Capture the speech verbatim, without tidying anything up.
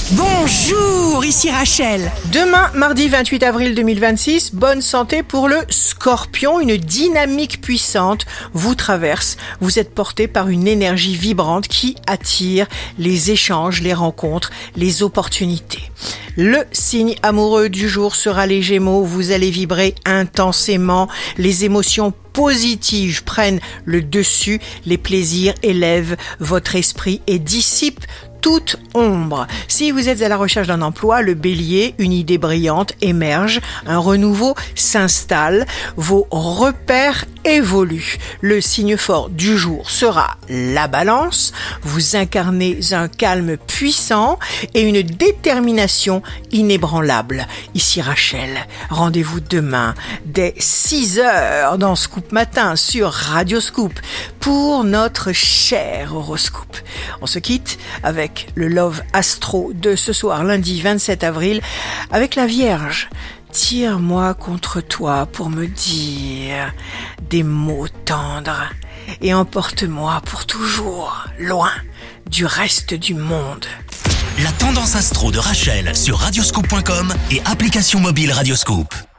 Bonjour, ici Rachel. Demain, mardi vingt-huit avril deux mille vingt-six, bonne santé pour le Scorpion. Une dynamique puissante vous traverse. Vous êtes porté par une énergie vibrante qui attire les échanges, les rencontres, les opportunités. Le signe amoureux du jour sera les Gémeaux. Vous allez vibrer intensément. Les émotions positives prennent le dessus. Les plaisirs élèvent votre esprit et dissipent toute ombre. Si vous êtes à la recherche d'un emploi, le Bélier, une idée brillante émerge, un renouveau s'installe, vos repères évoluent. Le signe fort du jour sera la Balance. Vous incarnez un calme puissant et une détermination inébranlable. Ici Rachel, rendez-vous demain dès six heures dans Scoop Matin sur Radio Scoop pour notre cher horoscope. On se quitte avec le Love Astro de ce soir, lundi vingt-sept avril, avec la Vierge. Tire-moi contre toi pour me dire des mots tendres et emporte-moi pour toujours loin du reste du monde. La tendance astro de Rachel sur radioscoop point com et application mobile Radioscoop.